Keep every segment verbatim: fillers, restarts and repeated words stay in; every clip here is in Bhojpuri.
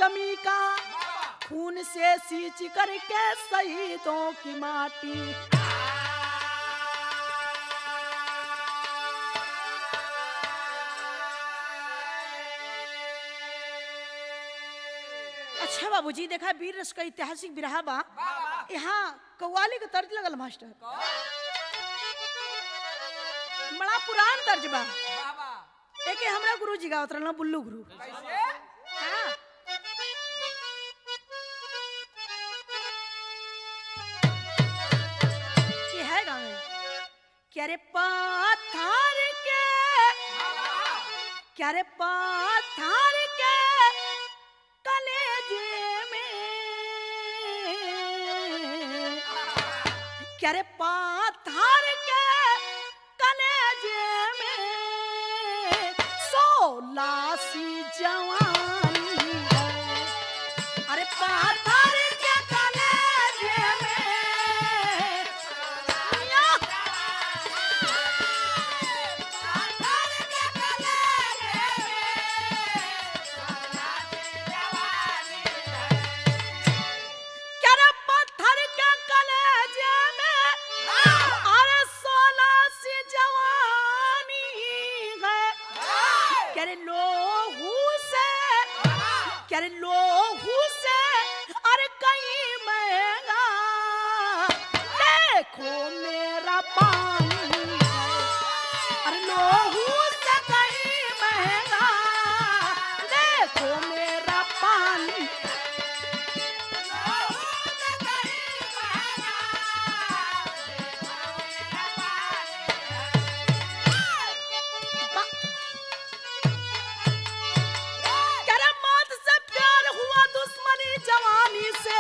कमी का, खून से सींच करके शहीदों की माटी। अच्छा बाबूजी, देखा वीर रस का ऐतिहासिक बिरहा बा, यहाँ कव्वाली का तर्ज लगल मास्टर, बड़ा पुरान तर्ज बा। एक हमरा गुरु जी गावत रहना, बुल्लू गुरु। हाँ। कि है गावे, क्या रे पत्थर के, क्या रे पत्थर के कलेजे में, क्या रे पत्थर के कलेजे में सोलह सी जवानी है। अरे पत्थर के कलेजे में क्या रे पत्थर के कलेजे में अरे सोलह सी जवानी है। क्या रे लोहू से, क्या रे लोहू से अरे कहीं महंगा देखो मेरा पानी है। अरे लोहू से कहीं महंगा देखो मेरा पानी। क्या रे मौत से प्यार हुआ दुश्मनी जवानी से,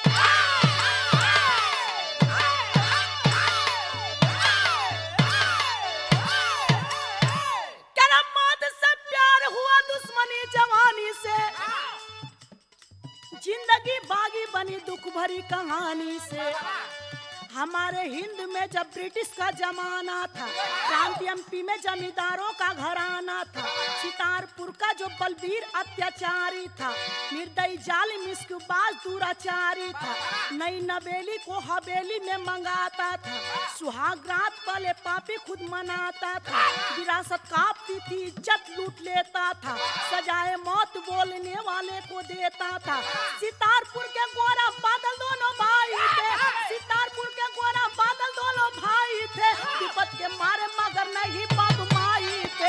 क्या रे मौत से प्यार हुआ दुश्मनी जवानी से, जिंदगी बागी बनी दुख भरी कहानी से। हमारे हिंद में जब ब्रिटिश का जमाना था, क्रांति एमपी में जमींदारों का घराना था। सितारपुर का जो बलबीर अत्याचारी था, निर्दयी जालिम इश्कबाज दुराचारी था। नई नवेली को हवेली में मंगाता था, सुहाग रात वाले पापी खुद मनाता था। विरासत काटती थी, इज्जत लूट लेता था, सजाए मौत बोलने वाले को देता था। सितारपुर के गोरा बादल दोनों भाई थे, सितारपुर के गोरा बादल दोनों भाई थे। विपत के मारे मगर नहीं बाप माई थे।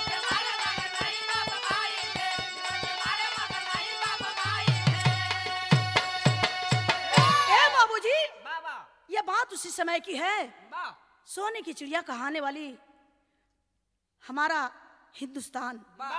ए बाबूजी, ये बात उसी समय की है, सोने की चिड़िया कहाने वाली हमारा हिंदुस्तान।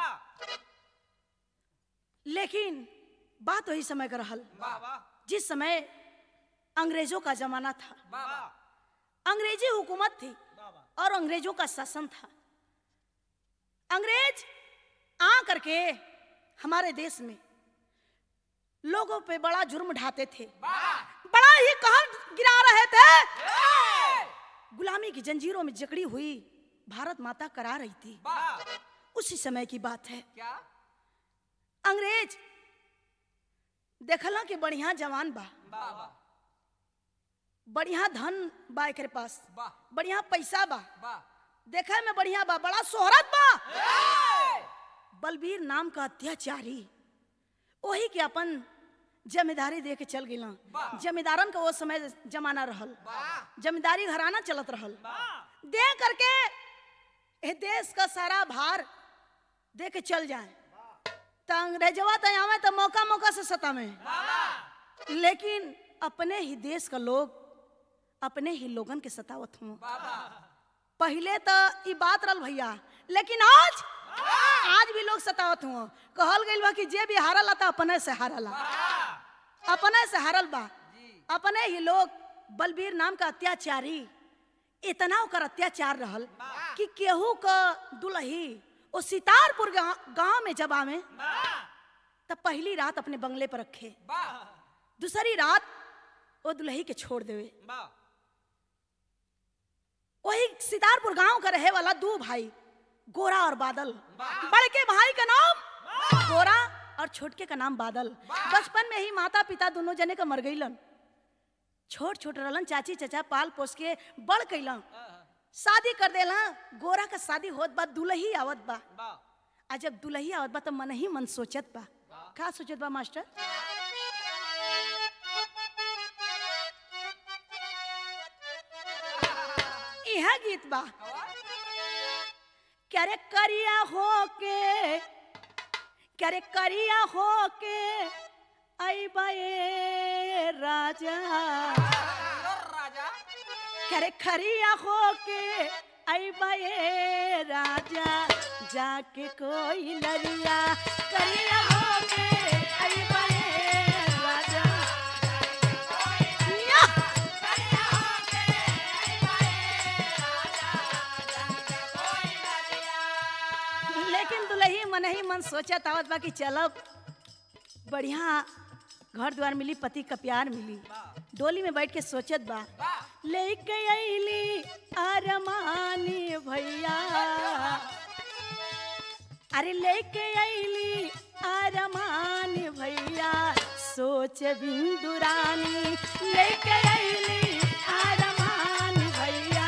लेकिन बात वही समय का रहल जिस समय अंग्रेजों का जमाना था, अंग्रेजी हुकूमत थी और अंग्रेजों का शासन था। अंग्रेज आ करके हमारे देश में लोगों पे बड़ा जुर्म ढाते थे, बड़ा ही कहर गिरा रहे थे। गुलामी की जंजीरों में जकड़ी हुई भारत माता करा रही थी। उसी समय की बात है। अंग्रेज देखला कि बढ़िया जवान बा, बढ़िया धन बा एकरे पास, बढ़िया पैसा बा, देखे में बढ़िया बा, बड़ा शोहरत बा। बलबीर नाम का अत्याचारी वही के अपन जमींदारी दे के चल गिला। जमींदारन का वो समय जमाना रहल, जमींदारी घराना चलत रहल। दे करके ए देश का सारा भार दे के चल जाए तो अंग्रेजवा तो आवे तो मौका मौका से सतावे, लेकिन अपने ही देश का लोग अपने ही लोगन के सतावत हुआ। पहले तो ये बात रहल भैया, लेकिन आज आज भी लोग सतावत हुआ। कहल गइल बा कि जे भी हारल था अपने से हारला, अपने से हारल बा। अपने ही लोग बलबीर नाम का अत्याचारी इतना ओकर अत्याचार रहल कि केहू का दुल्ही वो सितारपुर गांव में जब आवे तब पहली रात अपने बंगले पर रखे, दूसरी रात वो दुल्ही के छोड़ देवे। वही सितारपुर गांव का रहे वाला दो भाई गोरा और बादल, बड़के भाई का नाम गोरा और और छोटके का नाम बादल। बचपन में ही माता पिता दोनों जने का मर गईलन। छोट छोट रहलन, चाची चचा पाल पोस के बड़ कैलन, शादी कर देला। गोरा का शादी होत बा, दुल्ही आवत बा। आ जब दुल्ही आवत बा तो मन ही मन सोचत बा। का सोचत बा मास्टर? यह गीत बा, क्या रे करिया हो के, क्या रे करिया हो के आई बाए राजा, क्या रे खरिया हो के आई बाए राजा, जाके कोई लरिया करिया हो के आई बाए राजा। लेकिन दुल्ही मन ही मन सोचत आवत बा कि चलब बढ़िया घर द्वार मिली, पति का प्यार मिली। डोली में बैठ के सोचत बा, लेके अइली अरमानी भैया, अरे लेके अइली अरमानी भैया, सोच बिंदु रानी लेके अइली अरमानी भैया।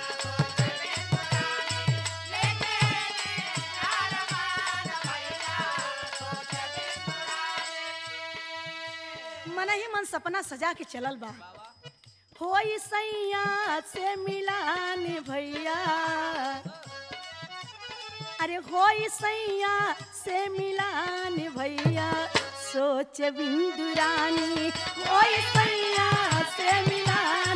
मन ही मन सपना सजा के चलल बा, होई सैया से मिलान भैया, अरे होई सैया से मिलान भैया, सोच बिंदु रानी होई सैया से मिलान।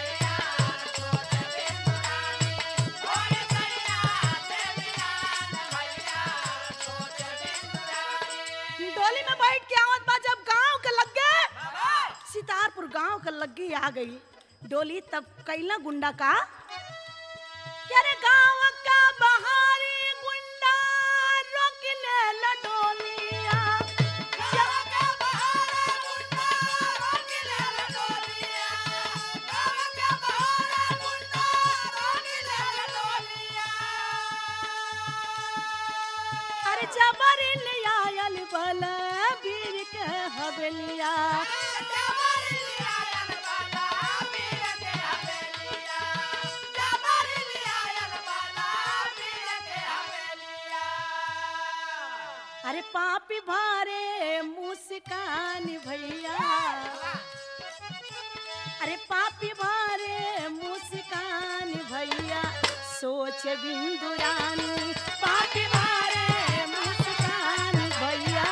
डोली में बैठ के आवत बा, जब गांव के लगे सितारपुर गांव के लगी आ गई डोली, तब कैला गुंडा का, क्या रे गांव का बहारी गुंडा रोक ले लडोलिया, गांव का बहारा गुंडा रोक ले लडोलिया, गांव का बहारा गुंडा रोक ले लडोलिया। अरे जबरी ले आयल बला वीर के हवेलिया, अरे पापी भारे मुस्कान भैया, अरे पापी भारे मुस्कान भैया, सोच बिंदु रानी पापी भारे मुस्कान भैया।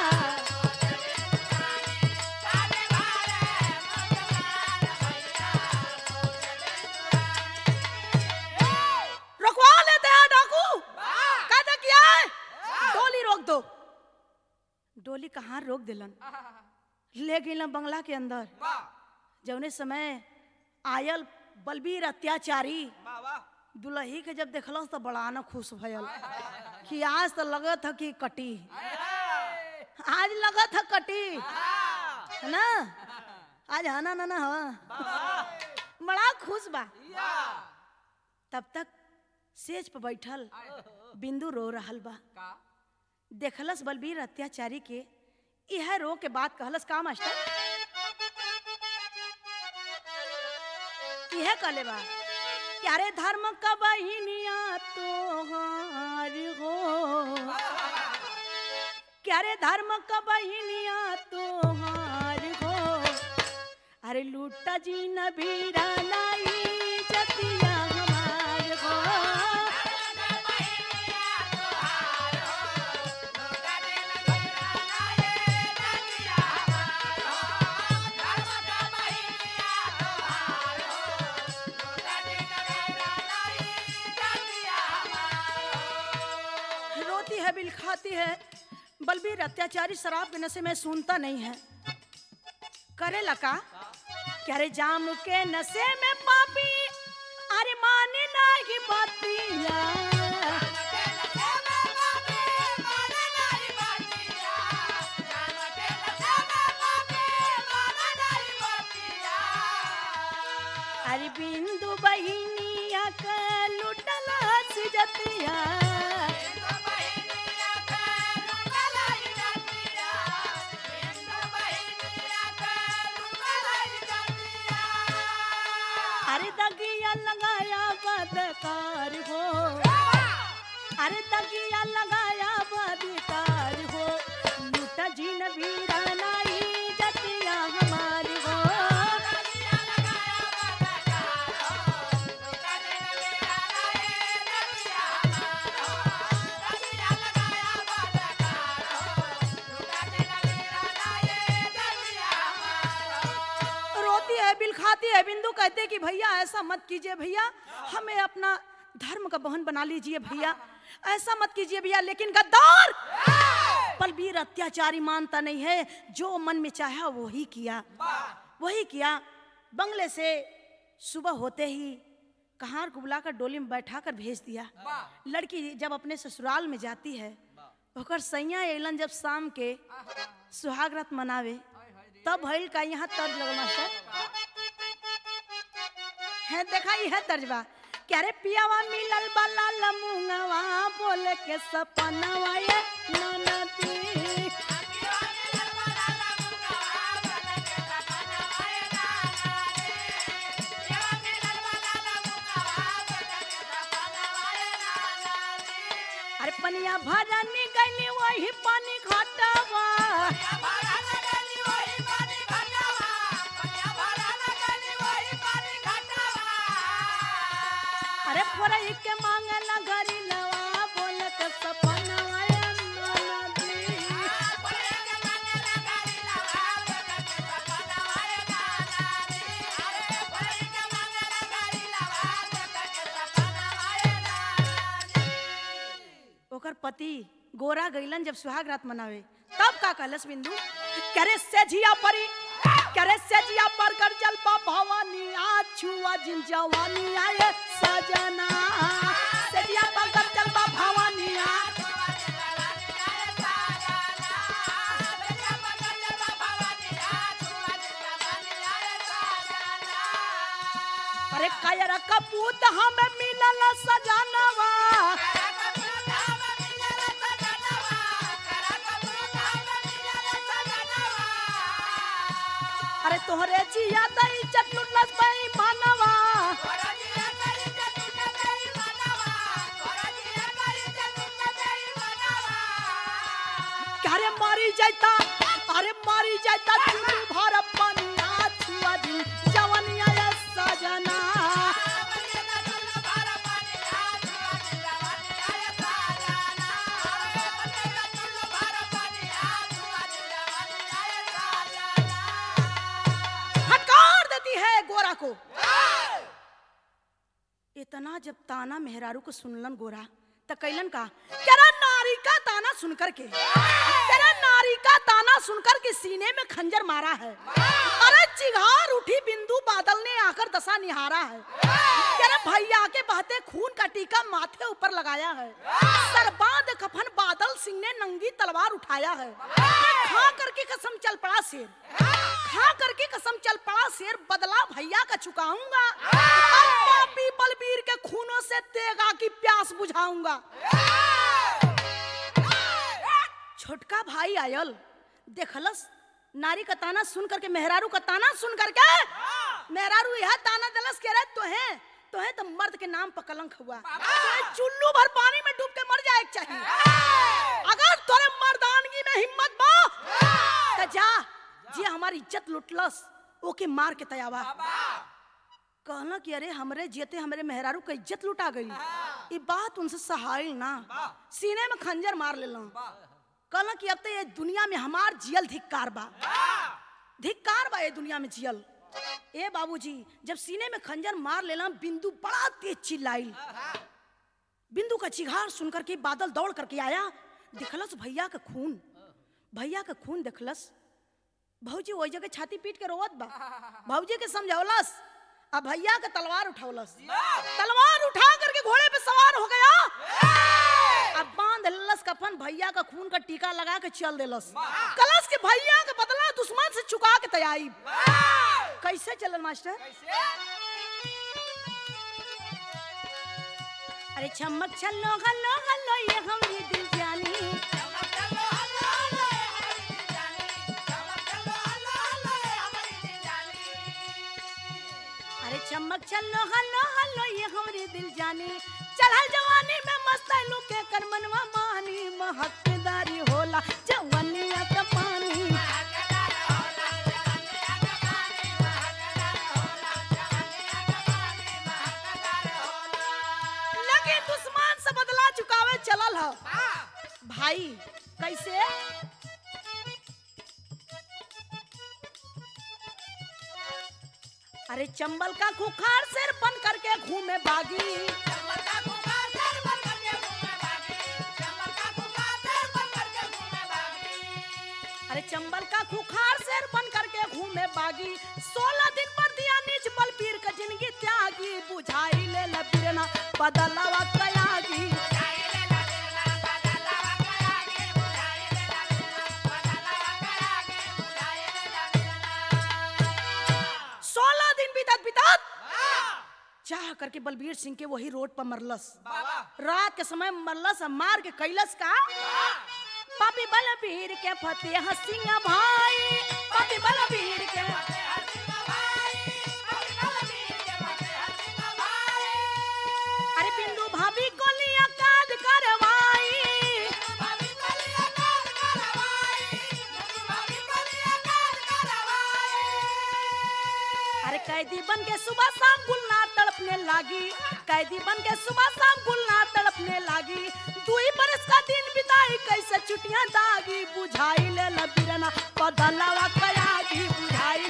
रुकवा लेते हैं डाकू, कहते क्या है? डोली रोक दो। डोली कहाँ रोक दिलन, ले गई बंगला के अंदर। जौने समय आयल बलबीर अत्याचारी दुल्ही के जब देखल तो बड़ा न खुश भयल कि आज तो लगत है कि कटी, आज लगत है कटी है ना, आज हना ना ना बड़ा खुश बा। तब तक सेज पर बैठल बिंदु रो रहल बा, देखलस बलबीर अत्याचारी के, यह रो के बात कहलस का मास्टर, यह कहले बा, यारे धर्म का बहिनिया तोहार हो, क्या रे धर्म का बहिनिया तोहार हो, अरे लूटा जी नबीरा नाई जतिया हमार हो। बिल खाती है, बलबीर अत्याचारी शराब के नशे में सुनता नहीं है, करे लका, क्या रे जाम के नशे में पापी, अरे माने नहीं बातिया, अरे बिंदु बहिनिया का लुटला सिजतिया, अरे दगिया लगाया बदिकार हो लूटा जिन वीराना इज्जतिया हमारी हो रोती है बिल खाती है बिंदु कहते कि भैया ऐसा मत कीजिए भैया हमें अपना धर्म का बहन बना लीजिए भैया ऐसा मत कीजिए भैया लेकिन गद्दार बलबीर अत्याचारी मानता नहीं है जो मन में चाहा वही किया वही किया बंगले से सुबह होते ही कहार को बुलाकर डोली में बैठा कर भेज दिया लड़की जब अपने ससुराल में जाती है ओकर सैया एलन जब शाम के सुहाग रात मनावे तब भइल का यहाँ तर्ज लगना सर है देखा है तर्जबा क्या रे पियावा मिलल बाला लमुंगवा बोले के सपनवा ये ननदी अरे पनिया भरनी गईली वही पानी घटवा अरे फोरई के मांगला घरी लवा बोल के सपनवा ये ननदी ओकर पति गोरा गईलन जब सुहाग रात मनावे तब का कहलस बिंदु करे से झिया परी करे से जिया पर कर जलपा भवानी आ छुआ जिन जवानी आए सजना से जिया पर कर जलपा भवानी आ अरे कायर कपूत हमें मिलल सजनवा अरे तोहरे जिया दई चटलुलस बई मानवा क्या रे मारी जाता अरे मारी जाता चुनु भर पनिया छुआ दिन जवनिया ये सजना गोरा को इतना जब ताना मेहरारू को सुनलन गोरा त कैलन का तेरा नारी का ताना सुनकर के तेरा नारी का ताना सुनकर के सीने में खंजर मारा है अरे चिघार उठी बिंदु बादल ने आकर दशा निहारा है तेरे भैया के बहते खून का टीका माथे ऊपर लगाया है सरबाद कफन बादल सिंह ने नंगी तलवार उठाया है खा करके कसम चल पड़ा शेर खा करके कसम चल पड़ा शेर बदला भैया का चुकाऊंगा पापी बलबीर के खूनों से तेगा की प्यास बुझाऊंगा छोटका भाई आयल देखलस नारी का ताना सुन करके मेहरारू का ताना सुन करके मेहरारू यह ताना दलस के रे तो है तो है तो मर्द के नाम पर कलंक हुआ तो चुल्लू भर पानी में डूब के मर जाए चाहिए अगर तोरे मर्दानगी में हिम्मत बा तो जा जे हमारी इज्जत लुटलस ओके मार के तयावा कहना कि अरे हमरे जेते हमरे मेहरारू का इज्जत लुटा गई ये बात उनसे सहाय ना सीने में खंजर मार लेला कहना कि अब तो ये दुनिया में हमार जियल धिक्कार बा धिक्कार बा ये दुनिया में जियल ए बाबूजी जब सीने में खंजर मार लेला बिंदु बड़ा तेज चिल्लाई बिंदु का चिघार सुनकर के बादल दौड़ करके आया दिखलस भैया का खून भैया का खून देखलस भौजी वही जगह छाती पीट के रोवत बा भौजी के समझौलस अब भैया का तलवार उठौलस तलवार उठा करके घोड़े पे सवार हो गया अब बांध लस कफन भैया का खून का टीका लगा के चल देलस कलश के भैया का बदला दुश्मन से चुका के तैयारी कैसे चलन मास्टर अरे चमक चलो हलो हलो ये हम ये दिल जानी अरे चमक चलो हलो हलो ये हमारे दिल जानी चढ़ल जवानी में मस्त लुके कर मनवा मानी महकदारी होला जवनिया का पानी लगे दुश्मन से बदला चुकावे चलल ह भाई कैसे अरे चंबल का खुखार सिर बन करके घूमे बागी अरे चंबल का खुखार सिर बन करके घूमे बागी सोलह दिन पर दिया नीच बलबीर का जिंदगी त्यागी बुझाई ले लबीरना बदलावा कयागी सोलह दिन बीतत बीतत चाह करके बलबीर सिंह के वही रोड पर मरलस रात के समय मरलस मार के कैलस का पापी बलबीर के फतेह सिंह भाई पापी बलबीर के अरे बिंदु भाभी को लिया काज करवाई अरे कैदी बन के सुबह शाम गुलनार तड़पने लागी कैदी बन के सुबह शाम गुलनार तड़पने लागी दुई बरस का दिन बिताई कैसे छुट्टियां दागी बुझाई ले लबीरना बदलावा कयागी बुझाई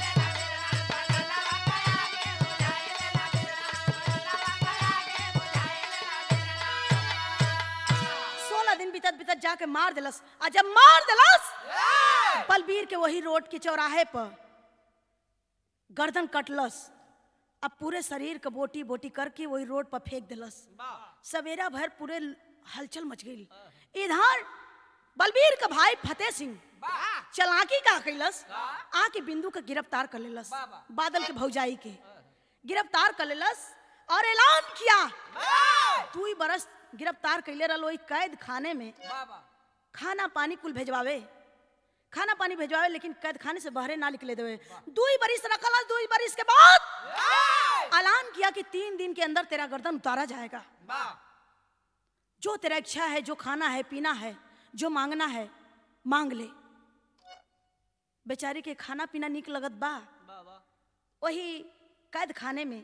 सोलह दिन बीतत बीतत जाके मार दिलस आ जब मार दिलस बलबीर के वही रोड के चौराहे पर गर्दन कटलस अब पूरे शरीर का बोटी बोटी करके वही रोड पर फेंक दिलस सवेरा भर पूरे हलचल मच गई इधर बलबीर का भाई फतेह सिंह चलाकी का कैलस आके बिंदु का गिरफ्तार कर लेलस बादल के भौजाई के गिरफ्तार कर लेलस और ऐलान किया तू ही बरस गिरफ्तार कैले रहो कैद खाने में खाना पानी कुल भेजवावे खाना पानी भेजवावे लेकिन कैद खाने से बाहर ना निकले देवे दुई बरिस रखल दुई बरिस के बाद ऐलान किया कि तीन दिन के अंदर तेरा गर्दन उतारा जाएगा जो तेरा इच्छा है जो खाना है पीना है जो मांगना है मांग ले बेचारी के खाना पीना निक लगत बा वही कैद खाने में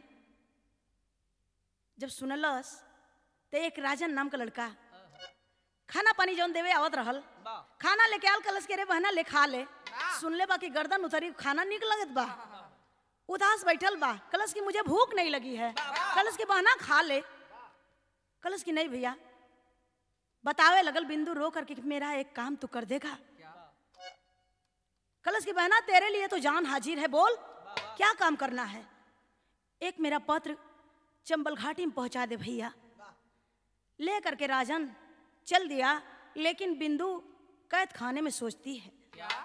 जब सुनलस तो एक राजन नाम का लड़का खाना पानी जौन देवे आवत रहल खाना लेके आल कलश के रे बहना ले खा ले सुन ले बा कि गर्दन उतरी खाना निक लगत बा उदास बैठल बा कलश की मुझे भूख नहीं लगी है कलश के बहना खा ले कलश की नहीं भैया बतावे लगल बिंदु रो करके कि मेरा एक काम तू कर देगा कलश की बहना तेरे लिए तो जान हाजिर है बोल क्या काम करना है एक मेरा पत्र चंबल घाटी में पहुंचा दे भैया ले करके राजन चल दिया लेकिन बिंदु कैद खाने में सोचती है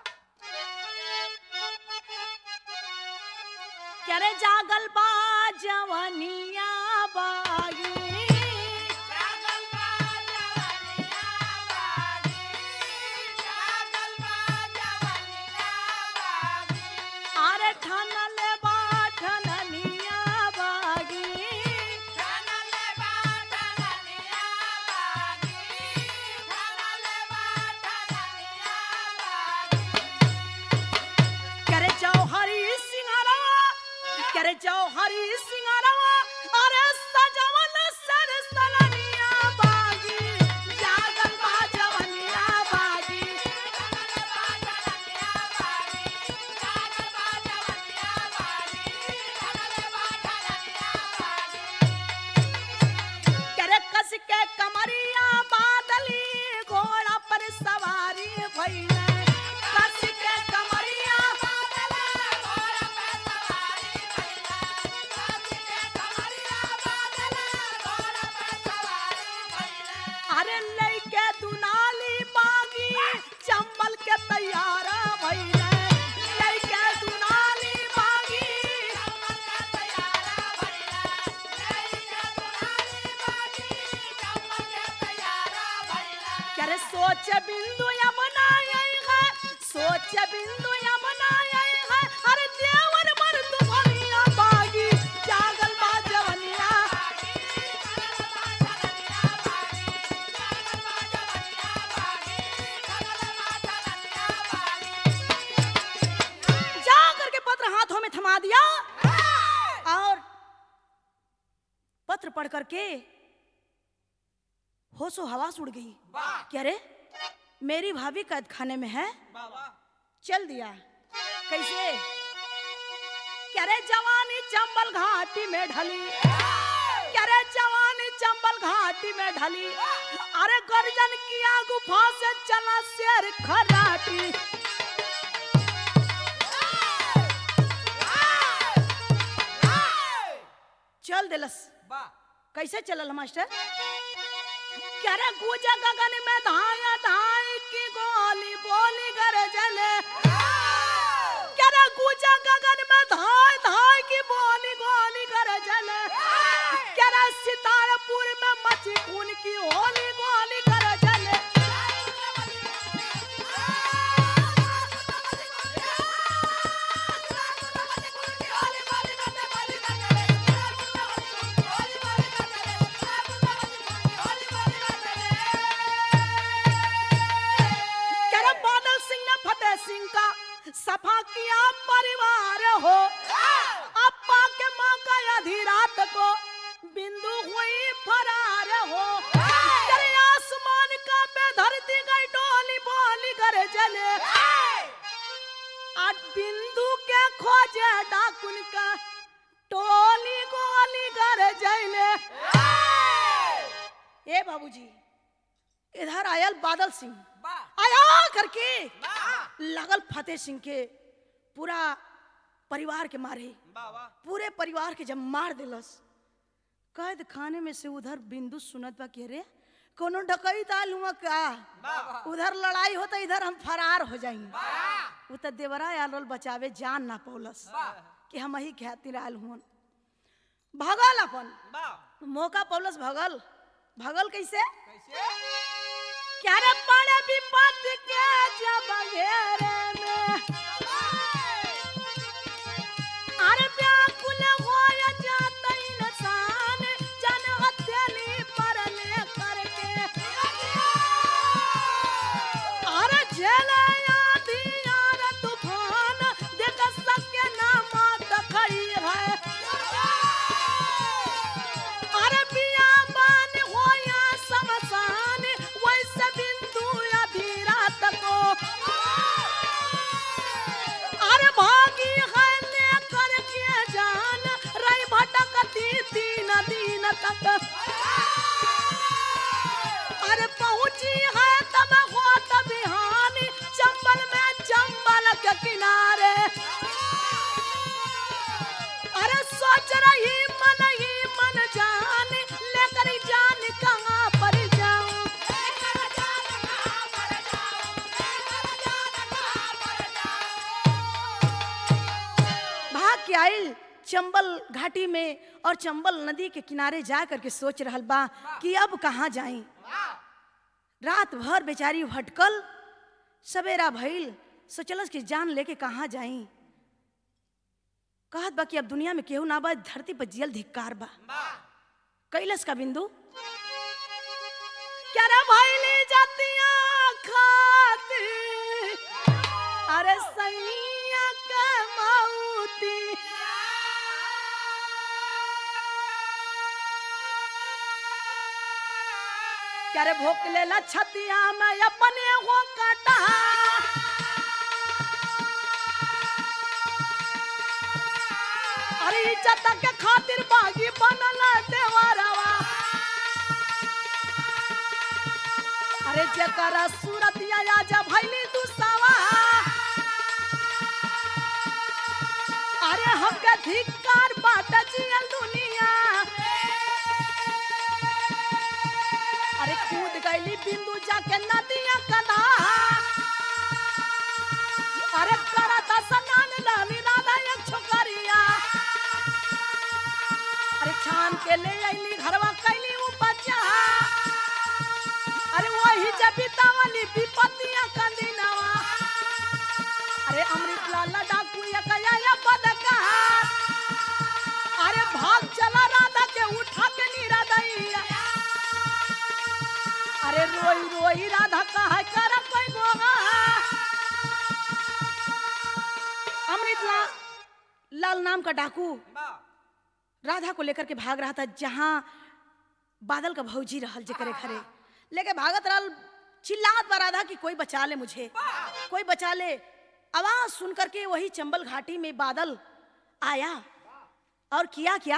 क्या रे जागल बा जवानिया बागी जागल बा जवानिया बागी जागल बा जवानिया बागी अरे ठानल बा ठाननिया बागी ठानल बा ठाननिया बागी ठानल बा ठाननिया बागी करे जौहरी करे जौहरी सिंगारवा अरे सजवन सर सलनिया बागी जागल बा जवनिया बागी जागल बा जवनिया बागी जागल बा जवनिया बागी जागल बा जवनिया बागी करे कस के कमरिया बादली घोड़ा पर सवारी भइले कस के कमरिया अरे लइके दुनाली बागी चंबल के तैयारा भइले लइके दुनाली बागी चंबल के तैयारा भइले लइके दुनाली बागी चंबल के तैयारा भइले करे सोच बिंदु या बनाई है सोच बिंदु या बनाई है अरे देवर मर तू भनिया बागी जागल बा जवनिया थमा दिया और पत्र पढ़ करके होशो हवास उड़ गई। क्या रे, मेरी भाभी कैद खाने में है। चल दिया। कैसे? क्या रे, जवानी चंबल घाटी में ढली, क्या रे जवानी चंबल घाटी में ढली, अरे गर्जन किया गुफा से चला शेर खराटी। चल दिलस। कैसे चलल मास्टर? क्या रे, गूंजा गगन में धाया धाई की गोली बोली गरजले, क्या रे गूंजा गगन में धाय धाय की बोली गोली गरजले, क्या रे सितारपुर में मची खून की होली गोली गरजले। सिंह का सफा किया परिवार हो, अप्पा के मौका आधी रात को बिंदु हुई फरार हो, तेरे आसमान का पे धरती गई डोली बोली गरजले, आज बिंदु के खोजे डाकुन का टोली गोली गरजले। ए बाबूजी, इधर आयल बादल सिंह आया करके लगल फतेह सिंह के पूरा परिवार के मारे, पूरे परिवार के जब मार दिलस। कैद खाने में से उधर बिंदु सुनत बा कि रे कोनो डकैत आल हुआ का, उधर लड़ाई होता इधर हम फरार हो जाएंगे। उ त देवरा आल बचावे जान ना पौलस कि हम ही खातिर आल हुन। भगल अपन मौका पौलस, भगल भगल कैसे? क्या रे पड़े विपत के जब घेरे में, अरे व्याकुल हो जाता इंसान जन हथेली पर ले करके, अरे झेले आंधी यार तूफान देख सके ना मौत खड़ी है, अरे बियाबान हो या शमशान वैसे बिंदु आधी रात को, अरे भागी है लेकर के जान रही भटकती तीन दिन तक, अरे पहुंची है तब होत बिहानी चंबल में चंबल के किनारे, अरे सोच रही मन ही मन जान लेकर जान कहाँ पर जाऊं, भाग के आइल चंबल घाटी में और चंबल नदी के किनारे जा करके सोच रहल बा कि अब कहाँ जाई। रात भर बेचारी भटकल, सवेरा भइल, सोचलस कि जान लेके कहाँ जाई। कहत बा कि अब दुनिया में केहू ना बा, धरती पर जियल धिक्कार बा। कैलस का बिंदु क्या रे भइली जातिया खाती, अरे सैया के मौती, क्या रे भोक लेला छतिया में अपने हो काटा, अरे इज्जत के खातिर बागी बनल देवरवा, अरे जकरा सूरतिया आज भइली दुसवा, अरे हमके धिक्कार बाट जियल दुनिया, अरे कूद गईली बिंदु जाके नदिया कदा, अरे करत स्नान लाली राधा एक छोकरिया, अरे छान के ले आईली घरवा कैली उपजा, अरे वही जब बितावली विपत्तियां कंदिनवा, अरे अमृत लाल डाकू या कया या बदका, अरे भाग चला राधा के उठा के नीरा दैया, अरे रोई रोई राधा कहा कर कोई गोगा, अमृत लाल लाल नाम का डाकू राधा को लेकर के भाग रहा था, जहां बादल का भौजी रहल जेकरे घरे लेके भागत रहल। चिल्लात बा राधा कि कोई बचा ले मुझे, कोई बचा ले। आवाज सुन करके वही चंबल घाटी में बादल आया और किया क्या,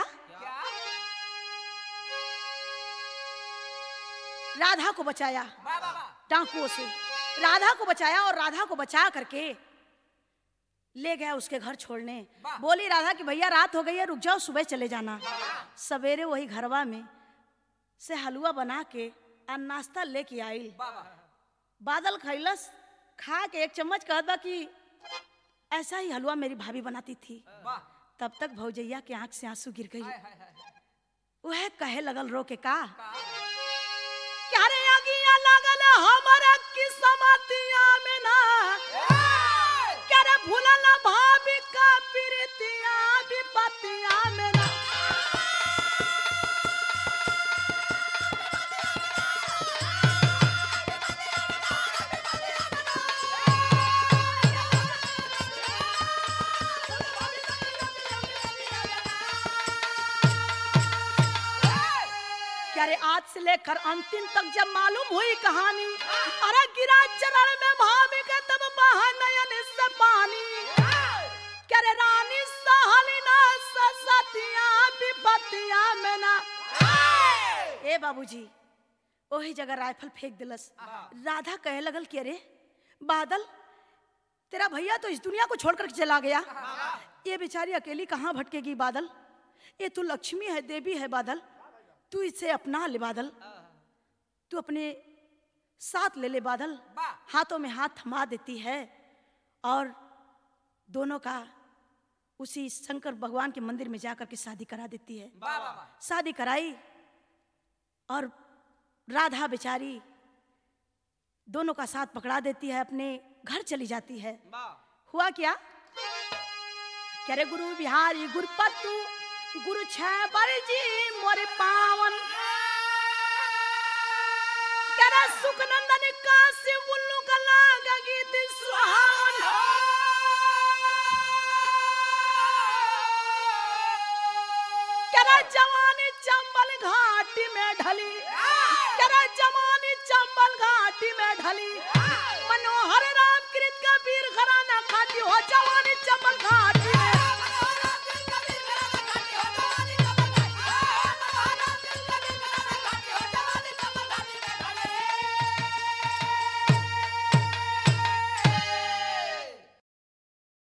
राधा को बचाया डाकुओं से, राधा को बचाया और राधा को बचा करके ले गया उसके घर छोड़ने। बोली राधा कि भैया रात हो गई है, रुक जाओ, सुबह चले जाना। सवेरे वही घरवा में से हलवा बना के और नाश्ता लेके आई। बादल खैलस, खा के एक चम्मच कहत बा कि ऐसा ही हलवा मेरी भाभी बनाती थी। तब तक भौजैया के आंख से आंसू गिर गई। वह कहे लगल रो के का, क्या रे आगिया लगल हमारा किस्मतिया में ना, क्या रे भूलल भाभी का प्रीतिया विपतिया में ना। अरे आज से लेकर अंतिम तक जब मालूम हुई कहानी, अरे गिरा चरण में भाभी का तब बहा नयन से पानी। क्या रे रानी सहलिना सतिया विपतिया में ना। ए बाबूजी वही जगह राइफल फेंक दिलस। राधा कहे लगल कि अरे बादल, तेरा भैया तो इस दुनिया को छोड़कर चला गया, ये बेचारी अकेली कहाँ भटकेगी बादल। ये तू लक्ष्मी है, देवी है बादल, तू इसे अपना ले बादल, तू अपने साथ ले ले बादल। हाथों में हाथ थमा देती है और दोनों का उसी शंकर भगवान के मंदिर में जाकर के शादी करा देती है। शादी कराई और राधा बेचारी दोनों का साथ पकड़ा देती है, अपने घर चली जाती है। हुआ क्या, क्या रे गुरु बिहारी गुरुपतु गुरु छह बरजी मोरे पावन, क्या रे सुख नंदन का